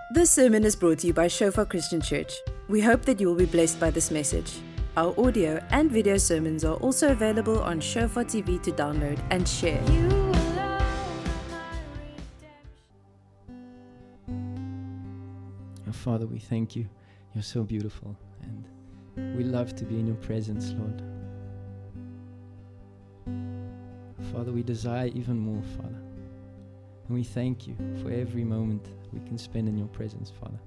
This sermon is brought to you by Shofar Christian Church. We hope that you will be blessed by this message. Our audio and video sermons are also available on Shofar TV to download and share. Oh, Father, we thank you. You're so beautiful, and we love to be in your presence, Lord. Father, we desire even more, Father. And we thank you for every moment we can spend in your presence, Father.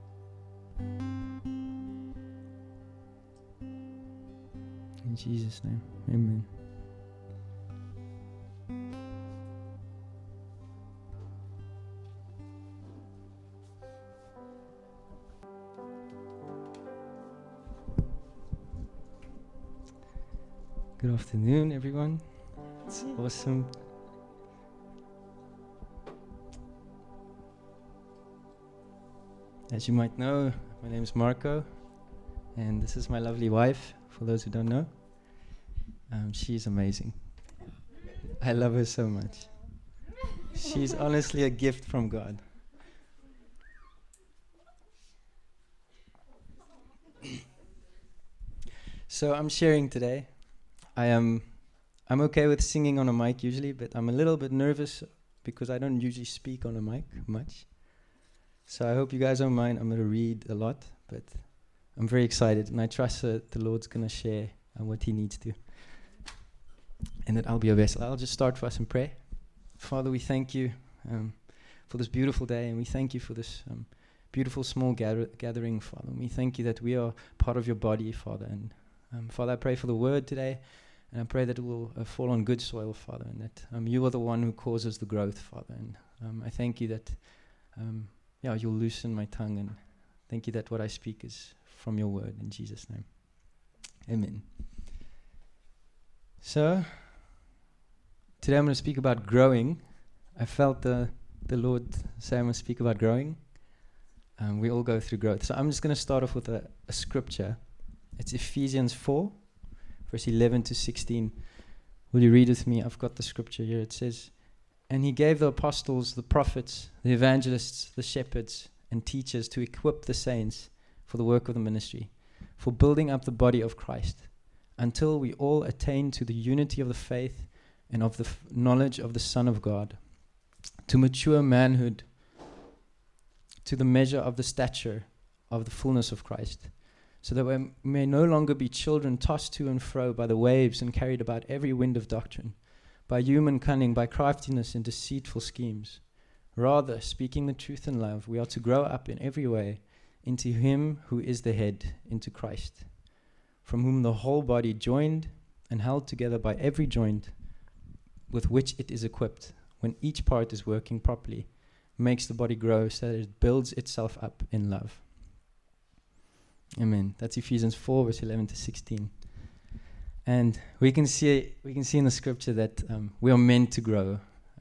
In Jesus' name, amen. Good afternoon, everyone. It's awesome. As you might know, my name is Marco, and this is my lovely wife, for those who don't know. She's amazing. I love her so much. She's honestly a gift from God. So I'm sharing today. I'm okay with singing on a mic usually, but I'm a little bit nervous because I don't usually speak on a mic much. So I hope you guys don't mind. I'm going to read a lot, but I'm very excited, and I trust that the Lord's going to share what he needs to, and that I'll be a vessel. I'll just start for us in prayer. Father, we thank you for this beautiful day, and we thank you for this beautiful small gathering, Father. And we thank you that we are part of your body, Father. And Father, I pray for the word today, and I pray that it will fall on good soil, Father, and that you are the one who causes the growth, Father. And I thank you that you'll loosen my tongue, and thank you that what I speak is from your word, in Jesus' name. Amen. So, today I'm going to speak about growing. I felt the Lord say I'm going to speak about growing. We all go through growth. So I'm just going to start off with a scripture. It's Ephesians 4, verse 11 to 16. Will you read with me? I've got the scripture here. It says, "And he gave the apostles, the prophets, the evangelists, the shepherds, and teachers to equip the saints for the work of the ministry, for building up the body of Christ, until we all attain to the unity of the faith and of the knowledge of the Son of God, to mature manhood, to the measure of the stature of the fullness of Christ, so that we may no longer be children tossed to and fro by the waves and carried about every wind of doctrine, by human cunning, by craftiness and deceitful schemes. Rather, speaking the truth in love, we are to grow up in every way into him who is the head, into Christ, from whom the whole body, joined and held together by every joint with which it is equipped, when each part is working properly, makes the body grow so that it builds itself up in love." Amen. That's Ephesians 4, verse 11 to 16. And we can see in the scripture that we are meant to grow.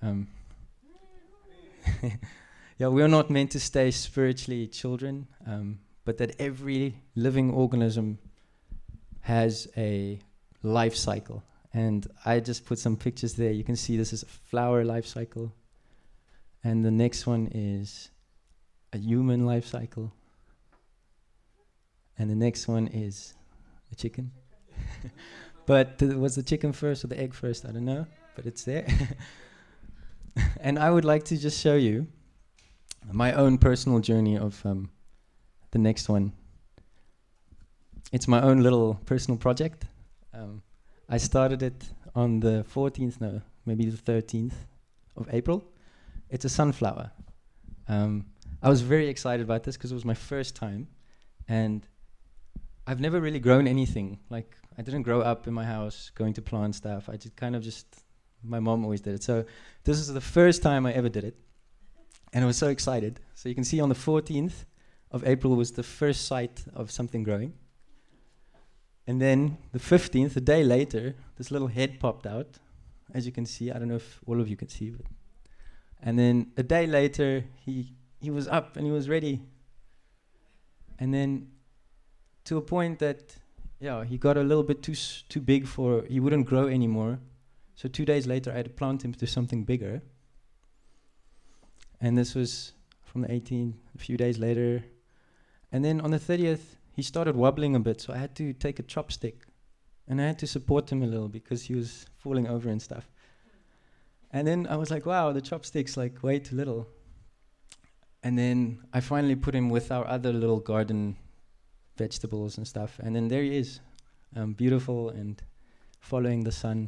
We are not meant to stay spiritually children, but that every living organism has a life cycle. And I just put some pictures there. You can see this is a flower life cycle. And the next one is a human life cycle. And the next one is a chicken. But was the chicken first or the egg first? I don't know, but it's there. And I would like to just show you my own personal journey of the next one. It's my own little personal project. I started it on the 14th, maybe the 13th of April. It's a sunflower. I was very excited about this because it was my first time. And I've never really grown anything. Like, I didn't grow up in my house going to plant stuff. I just my mom always did it. So this is the first time I ever did it. And I was so excited. So you can see on the 14th of April was the first sight of something growing. And then the 15th, a day later, this little head popped out. As you can see, I don't know if all of you can see. But and then a day later, he was up and he was ready. And then to a point that, he got a little bit too big he wouldn't grow anymore. So 2 days later, I had to plant him to something bigger. And this was from the 18th, a few days later. And then on the 30th, he started wobbling a bit, so I had to take a chopstick. And I had to support him a little because he was falling over and stuff. And then I was like, wow, the chopstick's like way too little. And then I finally put him with our other little garden vegetables and stuff. And then there he is, beautiful and following the sun.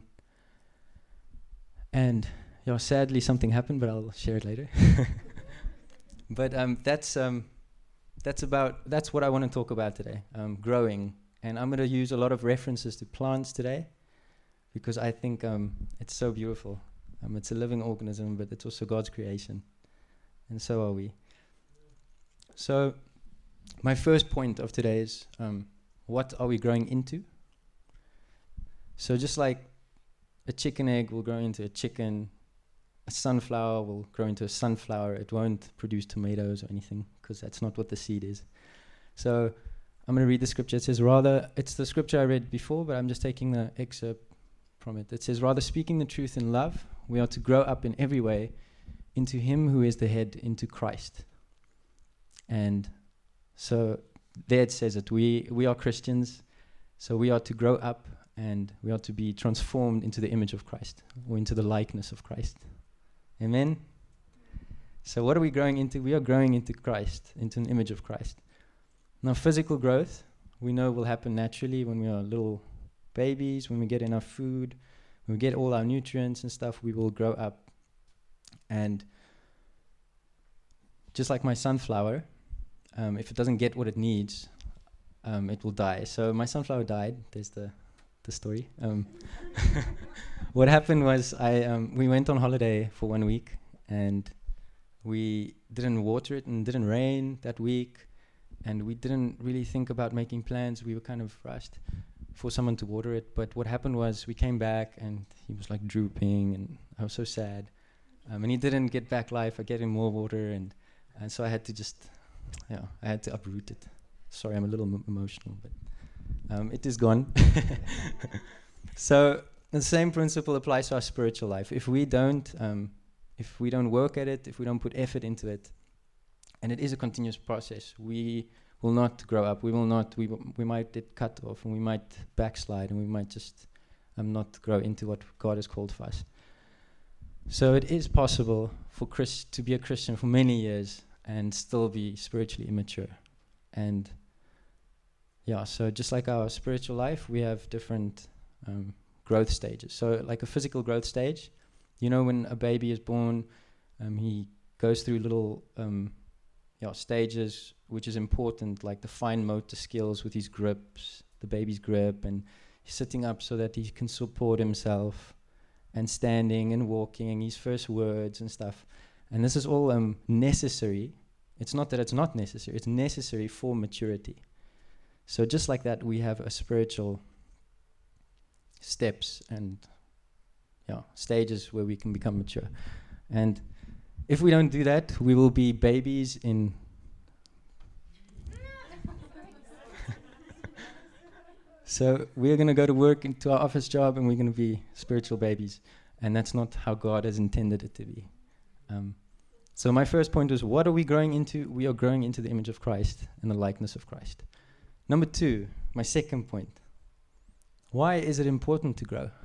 And sadly something happened, but I'll share it later. But that's what I want to talk about today, growing. And I'm going to use a lot of references to plants today because I think it's so beautiful. It's a living organism, but it's also God's creation. And so are we. So my first point of today is, what are we growing into? So just like a chicken egg will grow into a chicken, a sunflower will grow into a sunflower. It won't produce tomatoes or anything because that's not what the seed is. So I'm going to read the scripture. It says, it's the scripture I read before, but I'm just taking the excerpt from it. It says, rather speaking the truth in love, we are to grow up in every way into him who is the head, into Christ. And so there it says that we are Christians, so we are to grow up and we are to be transformed into the image of Christ, or into the likeness of Christ. Amen? So what are we growing into? We are growing into Christ, into an image of Christ. Now physical growth, we know will happen naturally when we are little babies, when we get enough food, when we get all our nutrients and stuff, we will grow up. And just like my sunflower, if it doesn't get what it needs, it will die. So my sunflower died. There's the story. What happened was we went on holiday for 1 week and we didn't water it and didn't rain that week, and we didn't really think about making plans. We were kind of rushed for someone to water it, but what happened was we came back and he was like drooping and I was so sad, and he didn't get back life. I gave him more water and so I had to just I had to uproot it. Sorry, I'm a little emotional, but it is gone. So the same principle applies to our spiritual life. If we don't work at it, if we don't put effort into it, and it is a continuous process, we will not grow up. We might get cut off, and we might backslide, and we might just not grow into what God has called for us. So it is possible for to be a Christian for many years and still be spiritually immature. And so just like our spiritual life, we have different growth stages. So like a physical growth stage, when a baby is born, he goes through little stages, which is important, like the fine motor skills with his grips, the baby's grip, and he's sitting up so that he can support himself, and standing and walking, his first words and stuff. And this is all necessary. It's not that it's not necessary. It's necessary for maturity. So just like that, we have a spiritual steps and stages where we can become mature. And if we don't do that, we will be babies in... So we're going to go to work into our office job and we're going to be spiritual babies. And that's not how God has intended it to be. So my first point is, what are we growing into? We are growing into the image of Christ and the likeness of Christ. Number 2, my second point. Why is it important to grow?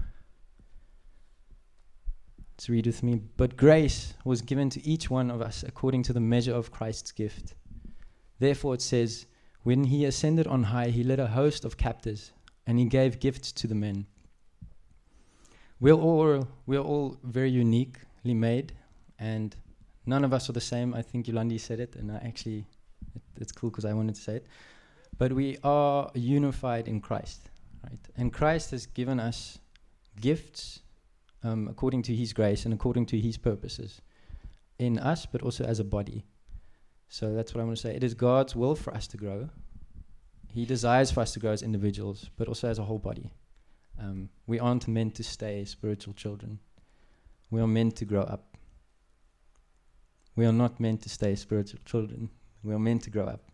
Let's read with me. But grace was given to each one of us according to the measure of Christ's gift. Therefore it says, when he ascended on high, he led a host of captives, and he gave gifts to the men. We are all very uniquely made, and none of us are the same. I think Yolandi said it, and it's cool because I wanted to say it. But we are unified in Christ, right? And Christ has given us gifts according to his grace and according to his purposes in us, but also as a body. So that's what I want to say. It is God's will for us to grow. He desires for us to grow as individuals, but also as a whole body. We aren't meant to stay spiritual children. We are meant to grow up. We are not meant to stay spiritual children. We are meant to grow up.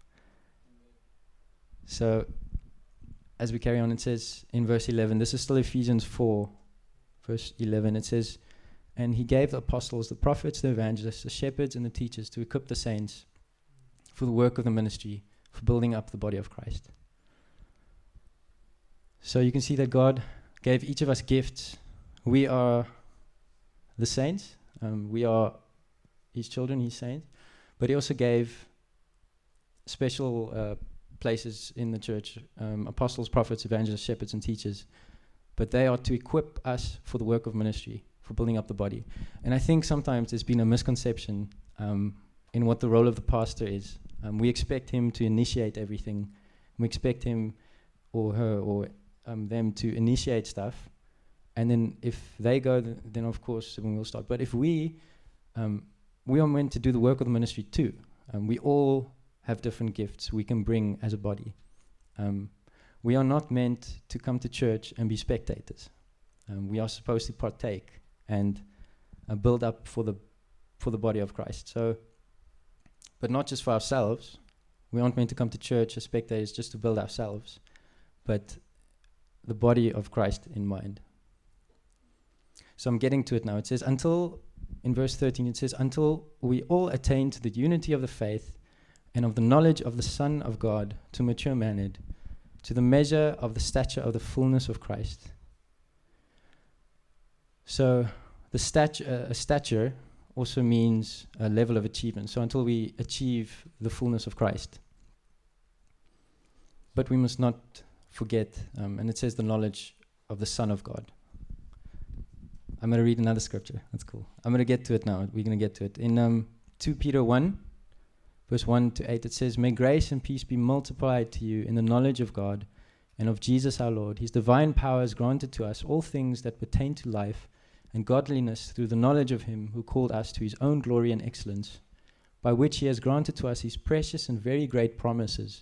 So, as we carry on, it says in verse 11, this is still Ephesians 4, verse 11, it says, And he gave the apostles, the prophets, the evangelists, the shepherds, and the teachers to equip the saints for the work of the ministry, for building up the body of Christ. So you can see that God gave each of us gifts. We are the saints. We are his children, his saints. But he also gave special places in the church, apostles, prophets, evangelists, shepherds, and teachers. But they are to equip us for the work of ministry, for building up the body. And I think sometimes there's been a misconception in what the role of the pastor is. We expect him to initiate everything. We expect him or her or them to initiate stuff. And then if they go, then of course we will start. But if we are meant to do the work of the ministry too. We all have different gifts we can bring as a body. We are not meant to come to church and be spectators. We are supposed to partake and build up for the body of Christ. So, but not just for ourselves. We aren't meant to come to church as spectators just to build ourselves, but the body of Christ in mind. So I'm getting to it now. It says, in verse 13, it says, until we all attain to the unity of the faith and of the knowledge of the Son of God, to mature manhood, to the measure of the stature of the fullness of Christ. So the stature also means a level of achievement. So until we achieve the fullness of Christ. But we must not forget, and it says the knowledge of the Son of God. I'm going to read another scripture. That's cool. I'm going to get to it now. We're going to get to it. In 2 Peter 1, verse 1 to 8, it says, may grace and peace be multiplied to you in the knowledge of God and of Jesus our Lord. His divine power has granted to us all things that pertain to life and godliness through the knowledge of him who called us to his own glory and excellence, by which he has granted to us his precious and very great promises.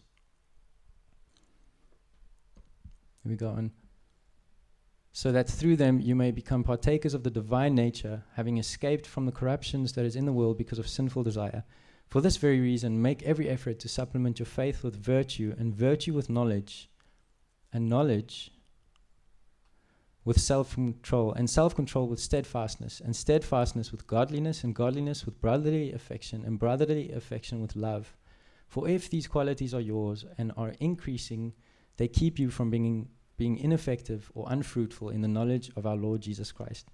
Here we go on. So that through them you may become partakers of the divine nature, having escaped from the corruptions that is in the world because of sinful desire. For this very reason, make every effort to supplement your faith with virtue, and virtue with knowledge, and knowledge with self-control, and self-control with steadfastness, and steadfastness with godliness, and godliness with brotherly affection, and brotherly affection with love. For if these qualities are yours and are increasing, they keep you from being ineffective or unfruitful in the knowledge of our Lord Jesus Christ.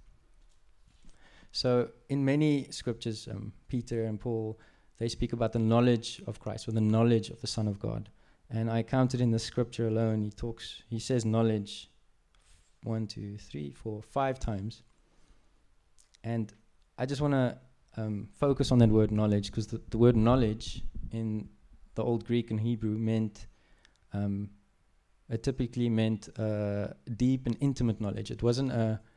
So in many scriptures, Peter and Paul, they speak about the knowledge of Christ, or the knowledge of the Son of God. And I counted in the scripture alone, he says knowledge 5 times. And I just want to focus on that word knowledge, because the word knowledge in the Old Greek and Hebrew meant, it typically meant deep and intimate knowledge. It wasn't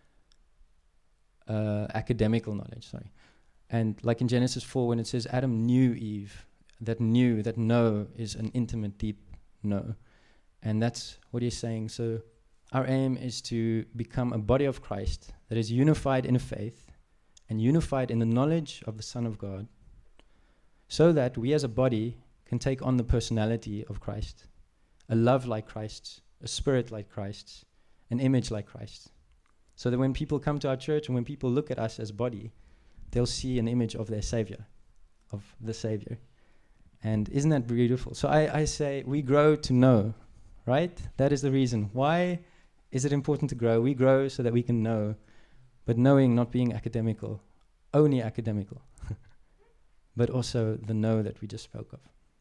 academical knowledge, sorry. And like in Genesis 4, when it says Adam knew Eve, that know is an intimate, deep know. And that's what he's saying. So our aim is to become a body of Christ that is unified in faith and unified in the knowledge of the Son of God, so that we as a body can take on the personality of Christ, a love like Christ's, a spirit like Christ's, an image like Christ's. So that when people come to our church and when people look at us as body, they'll see an image of their Savior, of the Savior. And isn't that beautiful? So I say we grow to know, right? That is the reason. Why is it important to grow? We grow so that we can know, but knowing not being academical, only academical, but also the know that we just spoke of.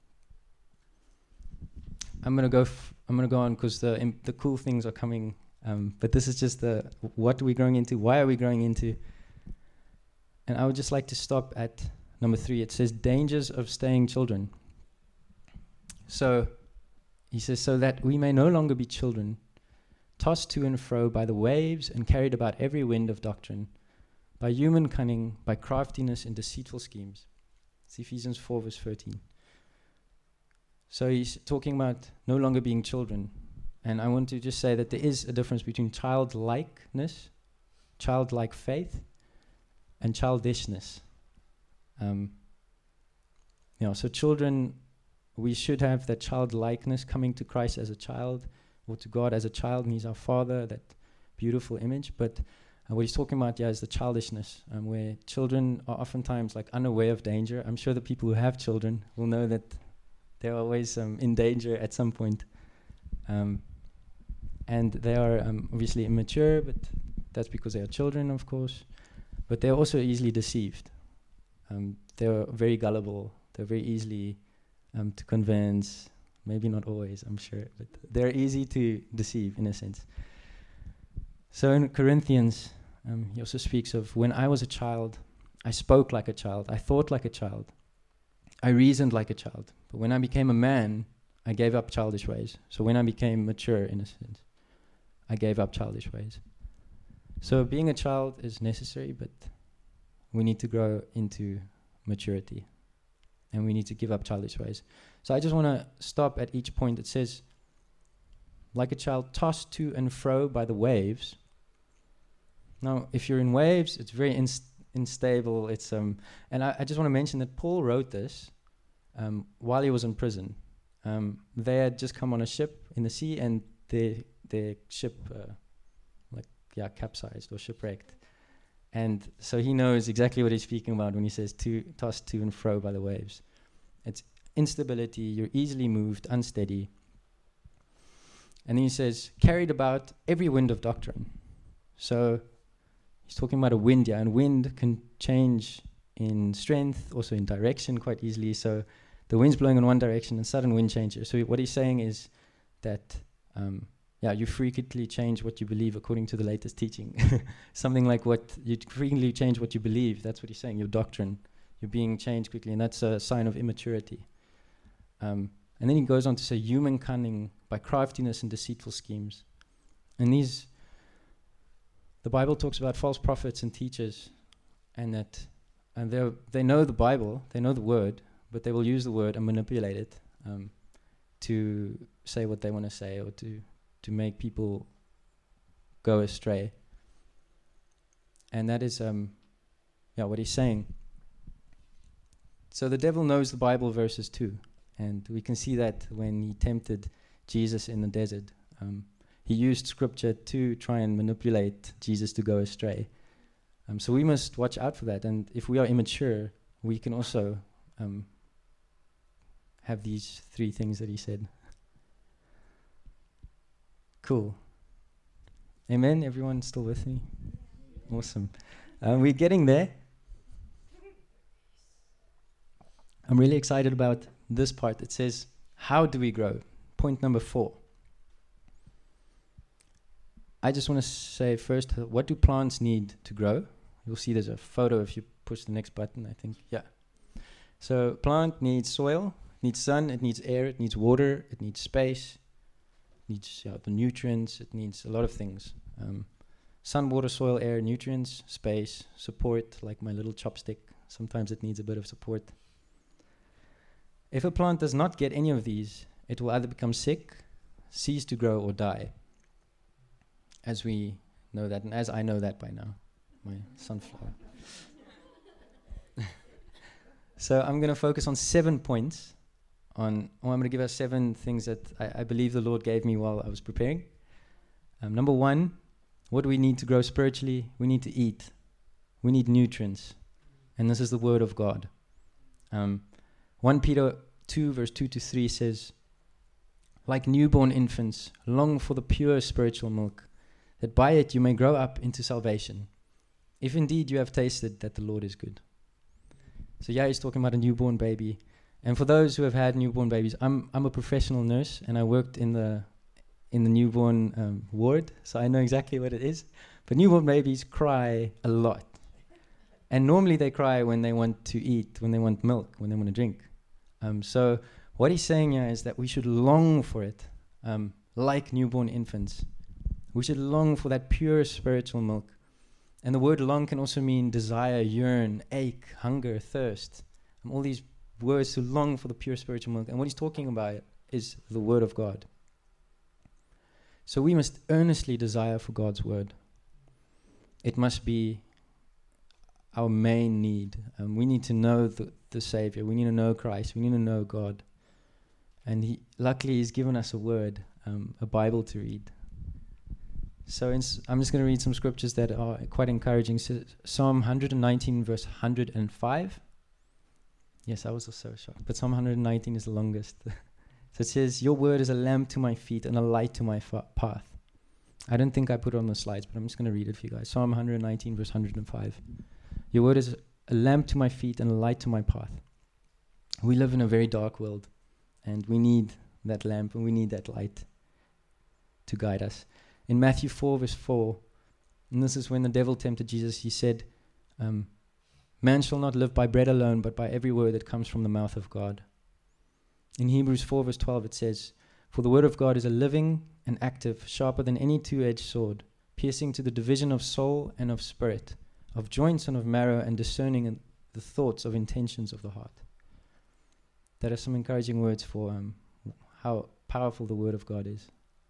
I'm gonna go on because the cool things are coming. But this is just what are we growing into? Why are we growing into? And I would just like to stop at number 3. It says dangers of staying children. So he says, so that we may no longer be children, tossed to and fro by the waves and carried about every wind of doctrine, by human cunning, by craftiness and deceitful schemes. It's Ephesians 4 verse 13. So he's talking about no longer being children. And I want to just say that there is a difference between childlikeness, childlike faith, and childishness. So children, we should have that childlikeness, coming to Christ as a child, or to God as a child, and he's our Father, that beautiful image. But what he's talking about here is the childishness, where children are oftentimes like unaware of danger. I'm sure the people who have children will know that they're always in danger at some point. And they are obviously immature, but that's because they are children, of course. But they're also easily deceived. They're very gullible. They're very easily to convince. Maybe not always, I'm sure, but they're easy to deceive in a sense. So in Corinthians, he also speaks of, when I was a child, I spoke like a child, I thought like a child, I reasoned like a child. But when I became a man, I gave up childish ways. So when I became mature, in a sense, I gave up childish ways. So being a child is necessary, but we need to grow into maturity. And we need to give up childish ways. So I just want to stop at each point. It says, like a child tossed to and fro by the waves. Now, if you're in waves, it's very unstable. It's and I just want to mention that Paul wrote this while he was in prison. They had just come on a ship in the sea, and their ship capsized or shipwrecked. And so he knows exactly what he's speaking about when he says tossed to and fro by the waves. It's instability, you're easily moved, unsteady. And then he says, carried about every wind of doctrine. So he's talking about a wind here, and wind can change in strength, also in direction quite easily. So the wind's blowing in one direction and sudden wind changes. So what he's saying is that you frequently change what you believe according to the latest teaching. Something like what you frequently change what you believe. That's what he's saying, your doctrine. You're being changed quickly, and that's a sign of immaturity. And then he goes on to say, human cunning by craftiness and deceitful schemes. And the Bible talks about false prophets and teachers, and that they know the Bible, they know the word, but they will use the word and manipulate it to say what they want to say, or to make people go astray. And that is what he's saying. So the devil knows the Bible verses too, and we can see that when he tempted Jesus in the desert. He used scripture to try and manipulate Jesus to go astray. So we must watch out for that, and if we are immature, we can also have these three things that he said. Cool. Amen? Everyone still with me? Awesome. We're getting there. I'm really excited about this part. It says, how do we grow? Point number 4. I just want to say first, what do plants need to grow? You'll see there's a photo if you push the next button, I think. Yeah. So plant needs soil, needs sun, it needs air, it needs water, it needs space, it needs the nutrients, it needs a lot of things. Sun, water, soil, air, nutrients, space, support, like my little chopstick. Sometimes it needs a bit of support. If a plant does not get any of these, it will either become sick, cease to grow, or die. As we know that, and as I know that by now, my sunflower. So I'm going to focus on 7 points. I'm going to give us 7 things that I believe the Lord gave me while I was preparing. Number 1, what do we need to grow spiritually? We need to eat. We need nutrients. And this is the word of God. 1 Peter 2 verse 2-3 says, like newborn infants, long for the pure spiritual milk, that by it you may grow up into salvation, if indeed you have tasted that the Lord is good. So he's talking about a newborn baby. And for those who have had newborn babies, I'm a professional nurse, and I worked in the newborn ward, so I know exactly what it is. But newborn babies cry a lot. And normally they cry when they want to eat, when they want milk, when they want to drink. So what he's saying here is that we should long for it, like newborn infants. We should long for that pure spiritual milk. And the word long can also mean desire, yearn, ache, hunger, thirst. All these words to long for the pure spiritual milk. And what he's talking about is the word of God. So we must earnestly desire for God's word. It must be our main need. We need to know the Savior. We need to know Christ. We need to know God. And luckily he's given us a word, a Bible to read. So I'm just going to read some scriptures that are quite encouraging. So Psalm 119, verse 105. Yes, I was also shocked. But Psalm 119 is the longest. So it says, your word is a lamp to my feet and a light to my path. I don't think I put it on the slides, but I'm just going to read it for you guys. Psalm 119, verse 105. Your word is a lamp to my feet and a light to my path. We live in a very dark world, and we need that lamp and we need that light to guide us. In Matthew 4, verse 4, and this is when the devil tempted Jesus, he said, man shall not live by bread alone, but by every word that comes from the mouth of God. In Hebrews 4, verse 12, it says, for the word of God is a living and active, sharper than any two-edged sword, piercing to the division of soul and of spirit, of joints and of marrow, and discerning the thoughts of intentions of the heart. That are some encouraging words for how powerful the word of God is.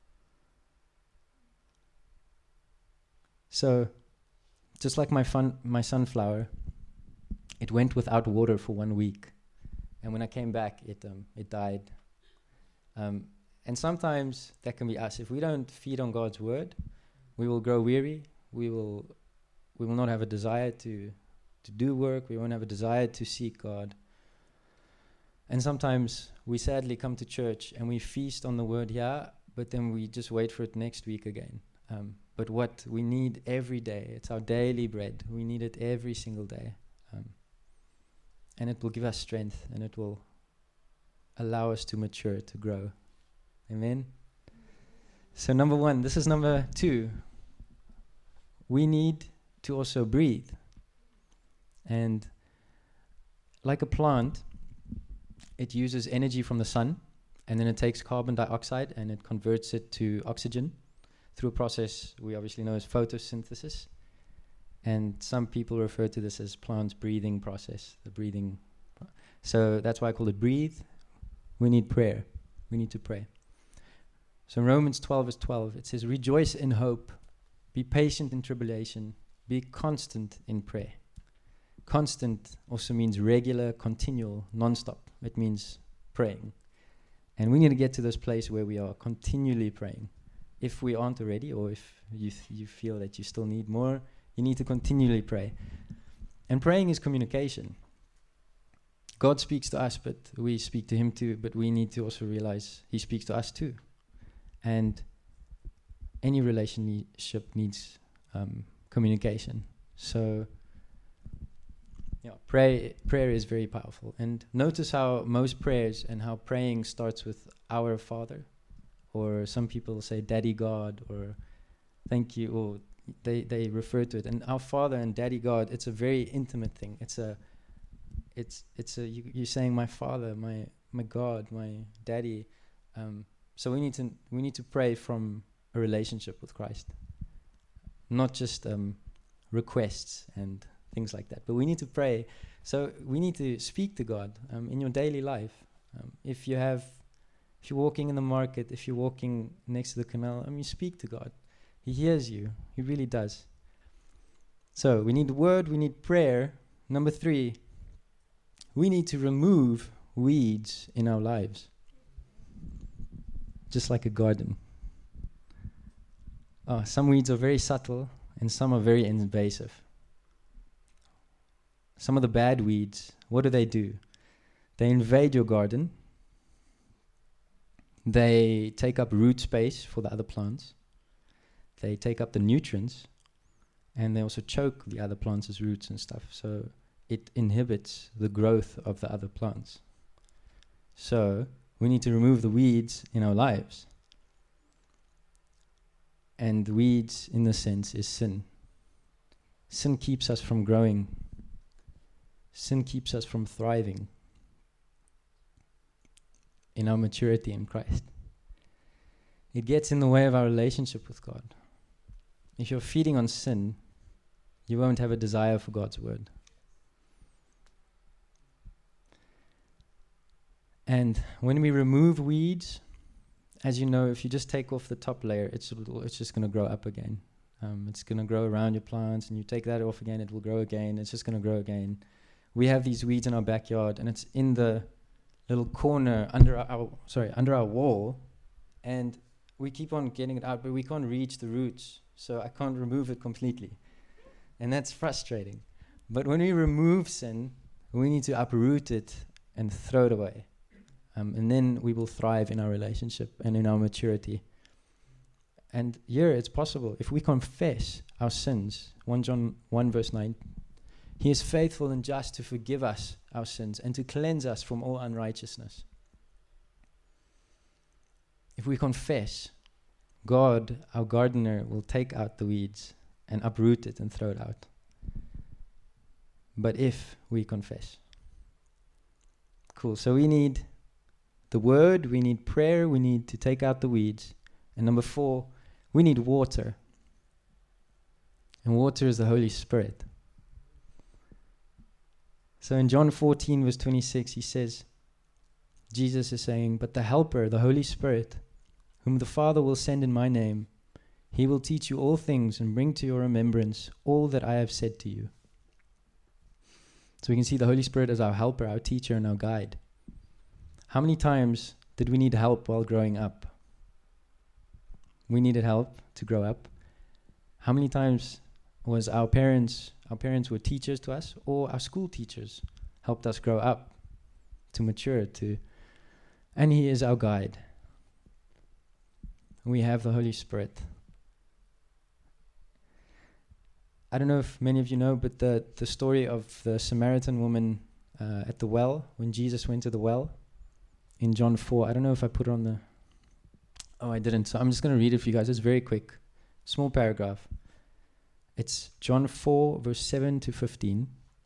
So, just like my sunflower, it went without water for 1 week, and when I came back, it died. And sometimes that can be us. If we don't feed on God's word, we will grow weary. We will not have a desire to do work. We won't have a desire to seek God. And sometimes we sadly come to church and we feast on the word here, but then we just wait for it next week again. But what we need every day, it's our daily bread. We need it every single day. And it will give us strength, and it will allow us to mature, to grow. Amen? So number one, this is number two. We need to also breathe. And like a plant, it uses energy from the sun, and then it takes carbon dioxide and it converts it to oxygen through a process we obviously know as photosynthesis. And some people refer to this as plant's breathing process, so that's why I call it breathe. We need prayer. We need to pray. So in Romans 12, verse 12, it says, rejoice in hope, be patient in tribulation, be constant in prayer. Constant also means regular, continual, non-stop. It means praying. And we need to get to this place where we are continually praying. If we aren't already, or if you feel that you still need more, you need to continually pray. And praying is communication. God speaks to us, but we speak to him too, but we need to also realize he speaks to us too. And any relationship needs communication. So, prayer is very powerful. And notice how most prayers and how praying starts with our Father, or some people say Daddy God, or thank you, or they refer to it. And our Father and Daddy God, it's a very intimate thing. You're saying my Father, my God, my Daddy. So we need to pray from a relationship with Christ, not just requests and things like that. But we need to pray. So we need to speak to God in your daily life. If you're walking in the market, if you're walking next to the canal, speak to God. He hears you. He really does. So we need the word. We need prayer. Number 3, we need to remove weeds in our lives, just like a garden. Some weeds are very subtle and some are very invasive. Some of the bad weeds, what do? They invade your garden. They take up root space for the other plants. They take up the nutrients, and they also choke the other plants' roots and stuff. So it inhibits the growth of the other plants. So we need to remove the weeds in our lives. And the weeds, in the sense, is sin. Sin keeps us from growing. Sin keeps us from thriving in our maturity in Christ. It gets in the way of our relationship with God. If you're feeding on sin, you won't have a desire for God's word. And when we remove weeds, as you know, if you just take off the top layer, it's just going to grow up again. It's going to grow around your plants, and you take that off again, it will grow again. It's just going to grow again. We have these weeds in our backyard, and it's in the little corner under our wall, and we keep on getting it out, but we can't reach the roots. so I can't remove it completely. And that's frustrating. But when we remove sin, we need to uproot it and throw it away. And then we will thrive in our relationship and in our maturity. And here it's possible. If we confess our sins, 1 John 1 verse 9, He is faithful and just to forgive us our sins and to cleanse us from all unrighteousness. If we confess, God, our gardener, will take out the weeds and uproot it and throw it out. But if we confess. Cool. So we need the word, we need prayer, we need to take out the weeds. And number 4, we need water. And water is the Holy Spirit. So in John 14 verse 26, he says, Jesus is saying, but the Helper, the Holy Spirit, whom the Father will send in my name, He will teach you all things and bring to your remembrance all that I have said to you. So we can see the Holy Spirit as our helper, our teacher, and our guide. How many times did we need help while growing up? We needed help to grow up. How many times was our parents were teachers to us, or our school teachers helped us grow up, to mature, and He is our guide. We have the Holy Spirit. I don't know if many of you know, but the story of the Samaritan woman at the well, when Jesus went to the well, in John 4. I don't know if I put it on the... Oh, I didn't. So I'm just going to read it for you guys. It's very quick. Small paragraph. It's John 4, verse 7 to 15.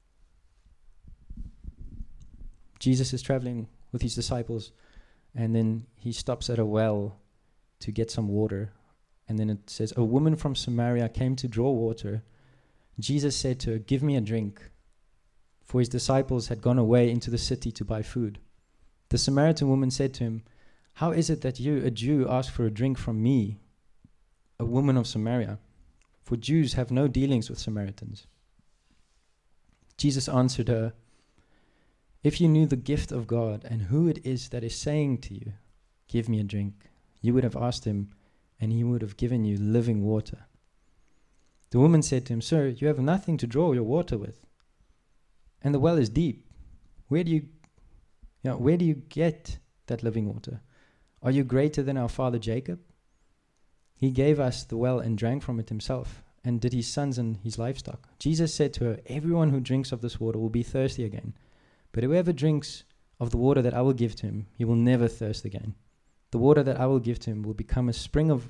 Jesus is traveling with his disciples, and then he stops at a well to get some water. And then it says, a woman from Samaria came to draw water. Jesus said to her, give me a drink. For his disciples had gone away into the city to buy food. The Samaritan woman said to him, how is it that you, a Jew, ask for a drink from me, a woman of Samaria? For Jews have no dealings with Samaritans. Jesus answered her, if you knew the gift of God and who it is that is saying to you, give me a drink, you would have asked him, and he would have given you living water. The woman said to him, sir, you have nothing to draw your water with, and the well is deep. Where do you get that living water? Are you greater than our father Jacob? He gave us the well and drank from it himself, and did his sons and his livestock. Jesus said to her, everyone who drinks of this water will be thirsty again. But whoever drinks of the water that I will give to him, he will never thirst again. The water that I will give to him will become a spring of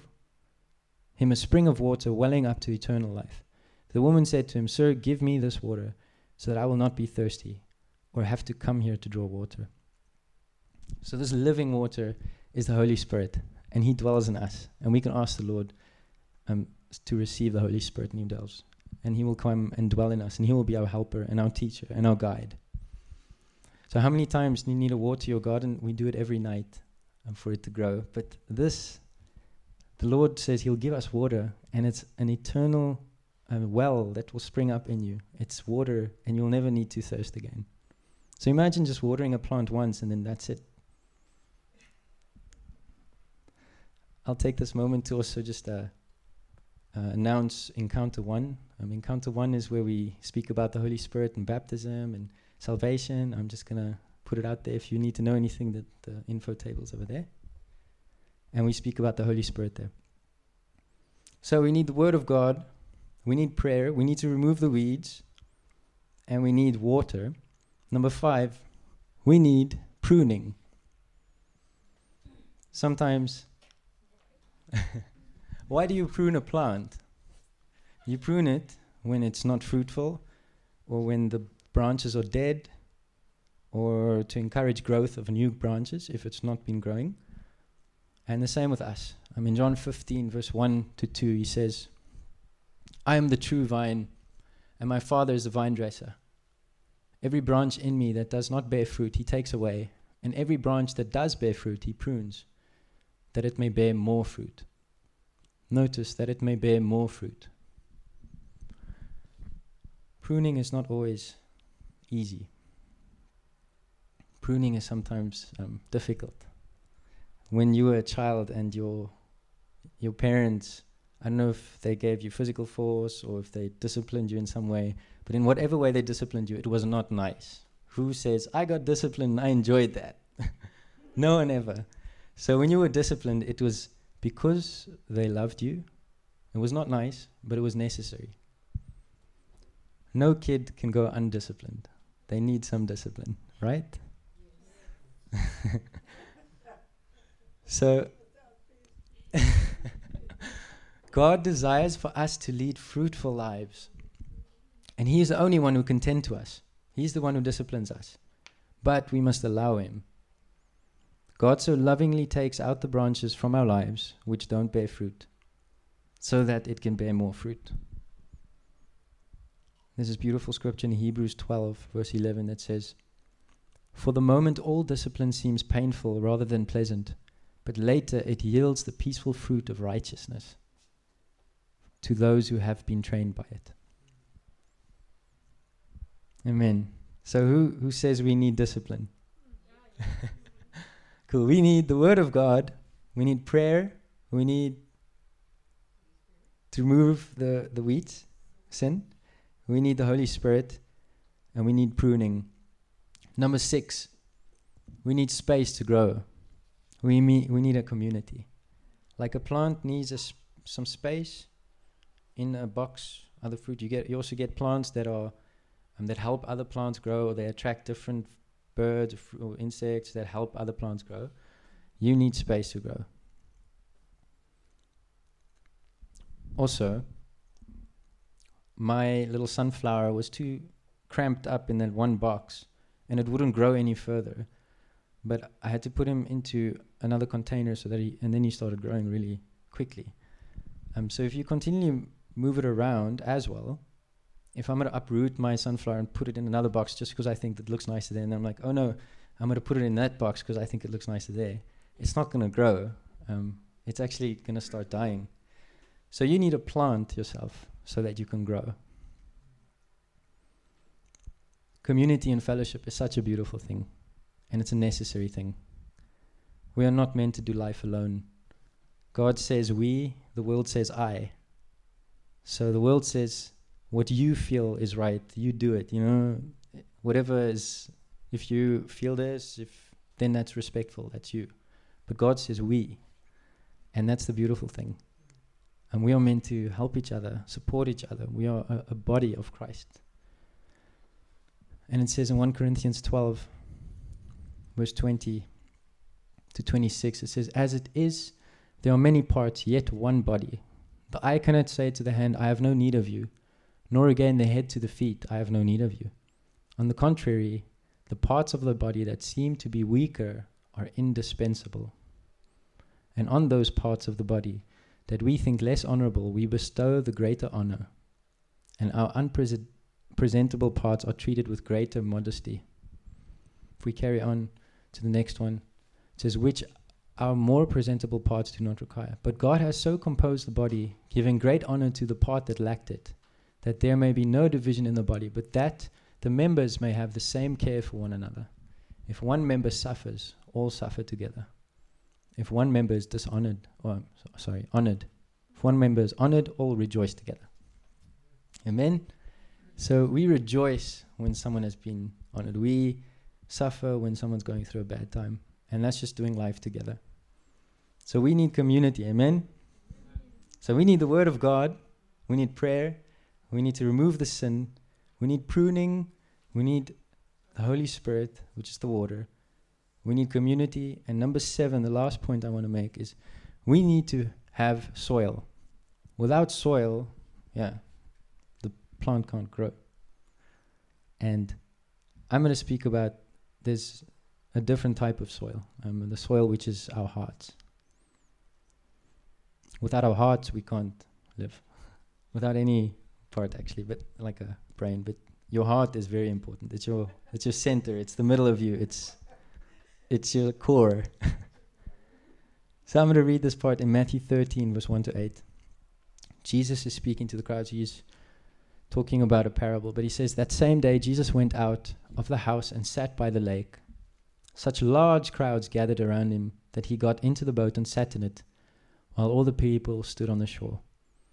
water welling up to eternal life. The woman said to him, sir, give me this water, so that I will not be thirsty, or have to come here to draw water. So this living water is the Holy Spirit, and he dwells in us. And we can ask the Lord to receive the Holy Spirit in ourselves. And he will come and dwell in us, and he will be our helper and our teacher and our guide. So how many times do you need to water your garden? We do it every night for it to grow. But this, the Lord says he'll give us water, and it's an eternal well that will spring up in you. It's water, and you'll never need to thirst again. So imagine just watering a plant once, and then that's it. I'll take this moment to also just announce Encounter 1. Encounter 1 is where we speak about the Holy Spirit and baptism and salvation. I'm just going to put it out there. If you need to know anything, that the info table's over there. And we speak about the Holy Spirit there. So we need the Word of God. We need prayer. We need to remove the weeds. And we need water. Number 5, we need pruning. Sometimes... Why do you prune a plant? You prune it when it's not fruitful, or when the branches are dead, or to encourage growth of new branches if it's not been growing. And the same with us. John 15 verse 1 to 2, he says, I am the true vine, and my Father is the vine dresser. Every branch in me that does not bear fruit, he takes away, and every branch that does bear fruit, he prunes, that it may bear more fruit. Notice that it may bear more fruit. Pruning is not always easy. Pruning is sometimes difficult. When you were a child and your parents I don't know if they gave you physical force or if they disciplined you in some way, but in whatever way they disciplined you, it was not nice. Who says, I got disciplined, I enjoyed that? No one ever. So when you were disciplined, it was because they loved you. It was not nice, but it was necessary. No kid can go undisciplined. They need some discipline, right? So, God desires for us to lead fruitful lives. And He is the only one who can tend to us. He's the one who disciplines us. But we must allow Him. God so lovingly takes out the branches from our lives which don't bear fruit, so that it can bear more fruit. There's this beautiful scripture in Hebrews 12, verse 11 that says, "For the moment all discipline seems painful rather than pleasant, but later it yields the peaceful fruit of righteousness to those who have been trained by it." Amen. So who says we need discipline? Cool. We need the Word of God. We need prayer. We need to remove the weeds, sin. We need the Holy Spirit. And we need pruning. Number 6, we need space to grow. We need a community. Like a plant needs some space in a box, other fruit. You also get plants that are that help other plants grow, or they attract different birds or insects that help other plants grow. You need space to grow. Also, my little sunflower was too cramped up in that one box, and it wouldn't grow any further. But I had to put him into another container and then he started growing really quickly. So if you continually move it around as well, if I'm going to uproot my sunflower and put it in another box just because I think it looks nicer there, and I'm like, oh no, I'm going to put it in that box because I think it looks nicer there, it's not going to grow. It's actually going to start dying. So you need to plant yourself so that you can grow. Community and fellowship is such a beautiful thing, and it's a necessary thing. We are not meant to do life alone. God says we, the world says I. So the world says, what you feel is right, you do it, whatever is, if you feel this, then that's respectful, that's you. But God says we, and that's the beautiful thing. And we are meant to help each other, support each other. We are a body of Christ. And it says in 1 Corinthians 12, verse 20 to 26, it says, "As it is, there are many parts, yet one body. The eye cannot say to the hand, I have no need of you, nor again the head to the feet, I have no need of you. On the contrary, the parts of the body that seem to be weaker are indispensable. And on those parts of the body that we think less honorable, we bestow the greater honor. And our unpresentable parts are treated with greater modesty." If we carry on to the next one, it says, "Which our more presentable parts do not require. But God has so composed the body, giving great honor to the part that lacked it, that there may be no division in the body, but that the members may have the same care for one another. If one member suffers, all suffer together. If one member is honored, if one member is honored, all rejoice together." Amen? So we rejoice when someone has been honored. We suffer when someone's going through a bad time. And that's just doing life together. So we need community. Amen? So we need the Word of God. We need prayer. We need to remove the sin. We need pruning. We need the Holy Spirit, which is the water. We need community. And number 7, the last point I want to make is we need to have soil. Without soil, the plant can't grow. And I'm going to speak about there's a different type of soil, the soil which is our hearts. Without our hearts, we can't live. Without any part, actually, but like a brain. But your heart is very important. It's your center. It's the middle of you. It's your core. So I'm going to read this part in Matthew 13, verse 1 to 8. Jesus is speaking to the crowds. He's talking about a parable, but he says, "That same day Jesus went out of the house and sat by the lake. Such large crowds gathered around him that he got into the boat and sat in it, while all the people stood on the shore.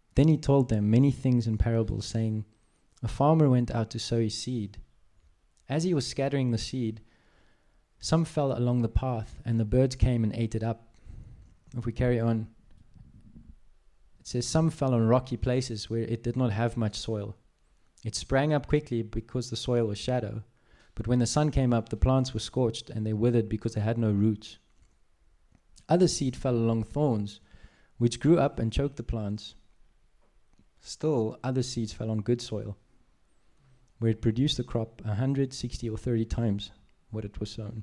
Then he told them many things in parables, saying, a farmer went out to sow his seed. As he was scattering the seed, some fell along the path, and the birds came and ate it up. If we carry on, it says, some fell on rocky places where it did not have much soil. It sprang up quickly because the soil was shallow. But when the sun came up, the plants were scorched, and they withered because they had no roots. Other seed fell along thorns, which grew up and choked the plants. Still, other seeds fell on good soil, where it produced a crop 100, 60, or 30 times what it was sown.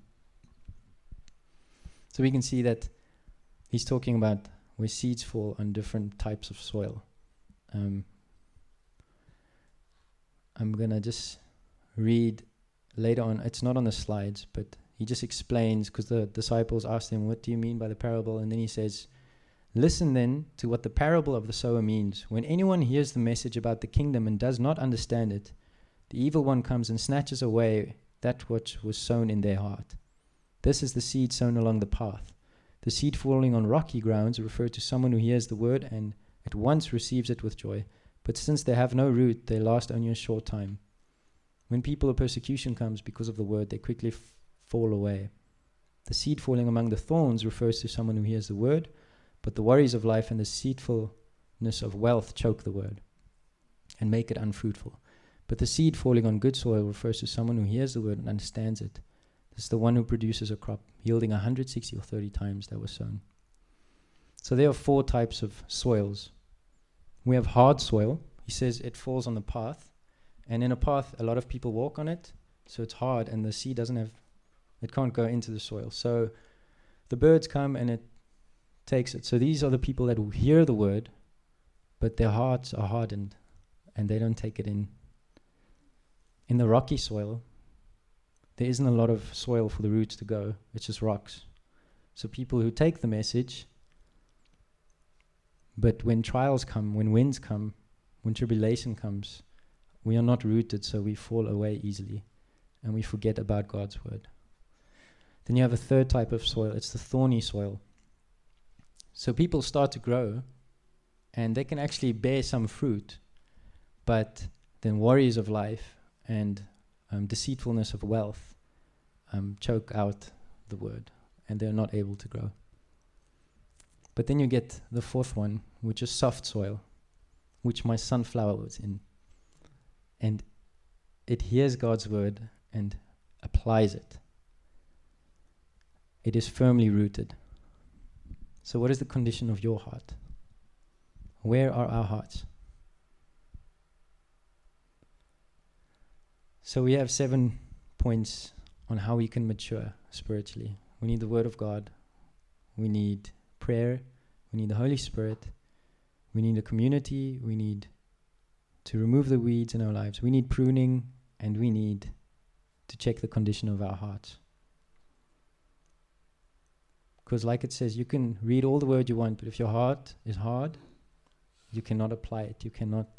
So we can see that he's talking about where seeds fall on different types of soil. I'm going to just read later on. It's not on the slides, but he just explains, because the disciples asked him, what do you mean by the parable? And then he says, listen then to what the parable of the sower means. When anyone hears the message about the kingdom and does not understand it, the evil one comes and snatches away that which was sown in their heart. This is the seed sown along the path. The seed falling on rocky grounds refer to someone who hears the word and at once receives it with joy. But since they have no root, they last only a short time. When people or persecution comes because of the word, they quickly fall away. The seed falling among the thorns refers to someone who hears the word, but the worries of life and the deceitfulness of wealth choke the word and make it unfruitful. But the seed falling on good soil refers to someone who hears the word and understands it. This is the one who produces a crop yielding 160 or 30 times that was sown. So there are 4 types of soils. We have hard soil. He says it falls on the path. And in a path, a lot of people walk on it. So it's hard, and the seed it can't go into the soil. So the birds come and it takes it. So these are the people that will hear the word, but their hearts are hardened and they don't take it in. In the rocky soil, there isn't a lot of soil for the roots to go. It's just rocks. So people who take the message, but when trials come, when winds come, when tribulation comes, we are not rooted, so we fall away easily and we forget about God's word. Then you have a third type of soil. It's the thorny soil. So people start to grow and they can actually bear some fruit, but then worries of life and deceitfulness of wealth choke out the word and they're not able to grow. But then you get the fourth one, which is soft soil, which my sunflower was in. And it hears God's word and applies it. It is firmly rooted. So what is the condition of your heart? Where are our hearts? So we have 7 points on how we can mature spiritually. We need the word of God. We need prayer. We need the Holy Spirit. We need a community. We need to remove the weeds in our lives. We need pruning, and we need to check the condition of our hearts. Because like it says, you can read all the word you want, but if your heart is hard, you cannot apply it. You cannot.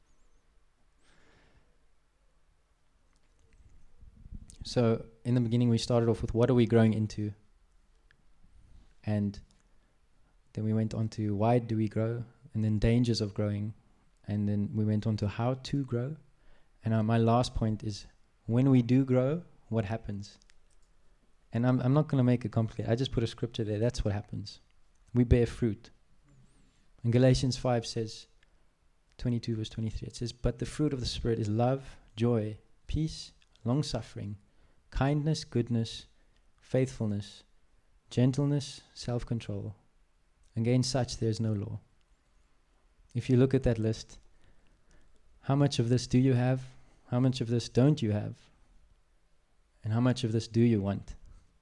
So in the beginning, we started off with what are we growing into? And then we went on to why do we grow? And then dangers of growing. And then we went on to how to grow. And my last point is when we do grow, what happens? And I'm not going to make it complicated. I just put a scripture there. That's what happens. We bear fruit. And Galatians 5 says, 22 verse 23, it says, but the fruit of the Spirit is love, joy, peace, long-suffering, kindness, goodness, faithfulness, gentleness, self-control. Against such there is no law. If you look at that list, how much of this do you have? How much of this don't you have? And how much of this do you want?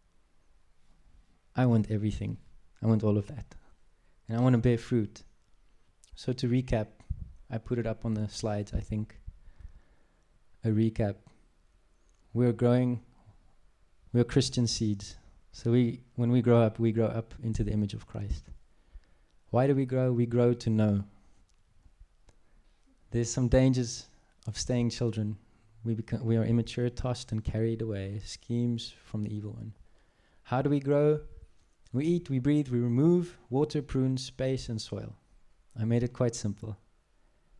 I want everything. I want all of that. And I want to bear fruit. So to recap, I put it up on the slides, I think. A recap. We're Christian seeds. So when we grow up into the image of Christ. Why do we grow? We grow to know. There's some dangers of staying children. We are immature, tossed and carried away, schemes from the evil one. How do we grow? We eat, we breathe, we remove, water, prune, space and soil. I made it quite simple.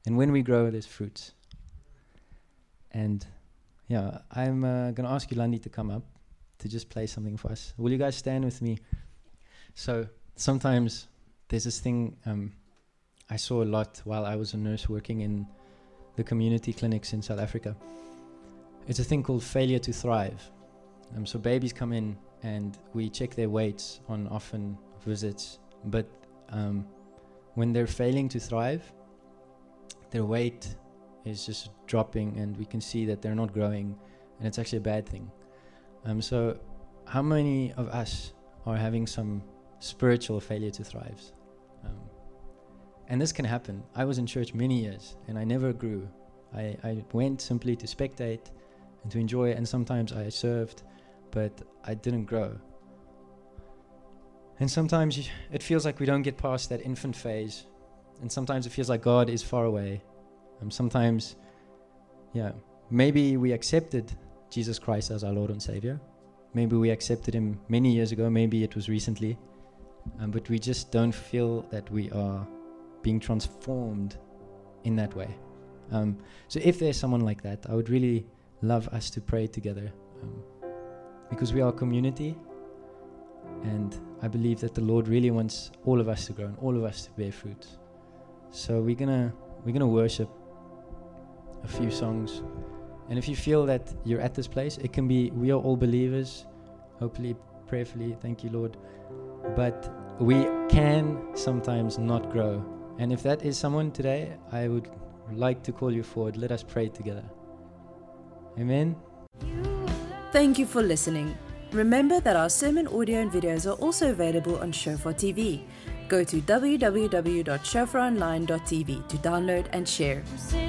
And when we grow, there's fruits. And yeah, I'm going to ask Yolandi to come up to just play something for us. Will you guys stand with me? So sometimes there's this thing I saw a lot while I was a nurse working in the community clinics in South Africa. It's a thing called failure to thrive. So babies come in and we check their weights on often visits, but when they're failing to thrive, their weight is just dropping and we can see that they're not growing, and it's actually a bad thing. So how many of us are having some spiritual failure to thrive? And this can happen. I was in church many years and I never grew. I went simply to spectate and to enjoy, and sometimes I served, but I didn't grow. And sometimes it feels like we don't get past that infant phase, and sometimes it feels like God is far away. Sometimes, maybe we accepted Jesus Christ as our Lord and Savior. Maybe we accepted Him many years ago, maybe it was recently, but we just don't feel that we are being transformed in that way. So if there's someone like that, I would really love us to pray together, because we are a community, and I believe that the Lord really wants all of us to grow and all of us to bear fruit. So we're gonna worship a few songs, and if you feel that you're at this place, it can be, we are all believers, hopefully, prayerfully, thank you, Lord, but we can sometimes not grow. And if that is someone today, I would like to call you forward. Let us pray together. Amen. Thank you for listening. Remember that our sermon audio and videos are also available on Shofar TV. Go to www.shofaronline.tv to download and share.